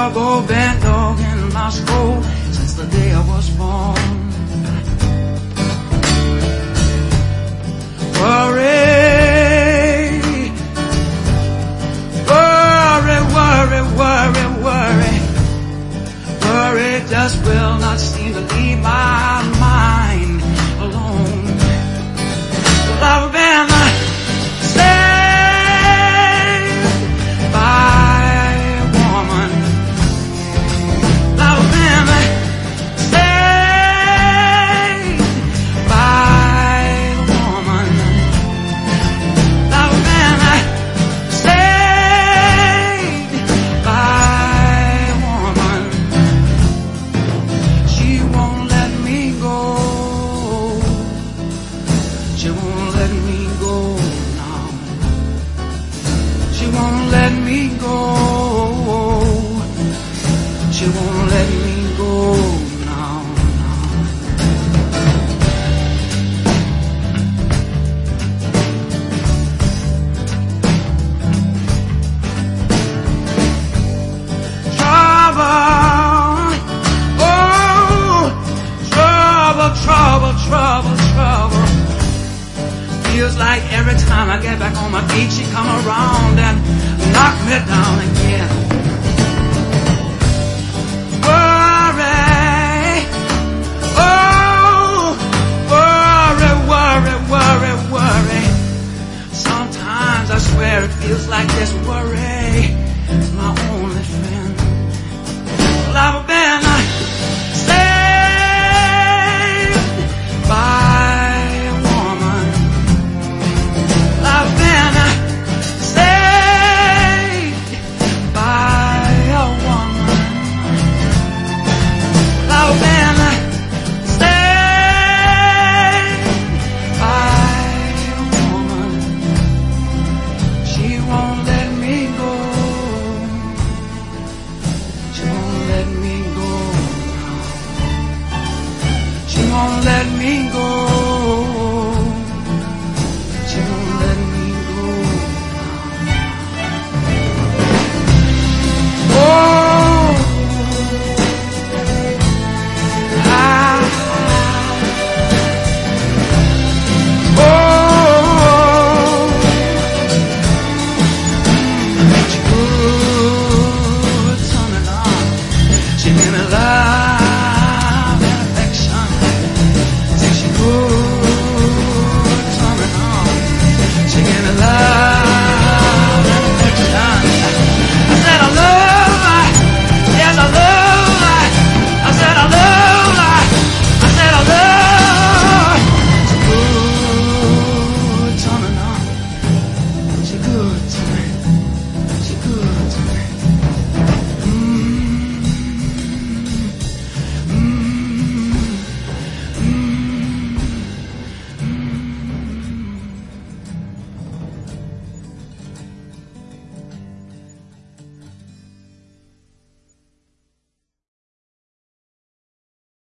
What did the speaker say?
trouble been dog in my soul since the day I was born. Worry, worry, worry, worry, worry, worry just will not seem to leave my mind alone. Love been saved by a woman. Love been saved by a woman. Love been saved by a woman. She won't let me go. She won't let me go now. She won't let me go. She won't let me go now, now. Trouble, oh, trouble, trouble, trouble, trouble. Feels like every time I get back on my feet, she come around and knock me down again. Worry, oh, worry, worry, worry, worry. Sometimes I swear it feels like this worry is my only friend. Well, I've been saved by a woman. I've been saved by a woman. I've been saved by a woman. She won't let me go. She won't let me go now. She won't let me go. She won't let me go now. Oh, she good, turn it on. She give me love.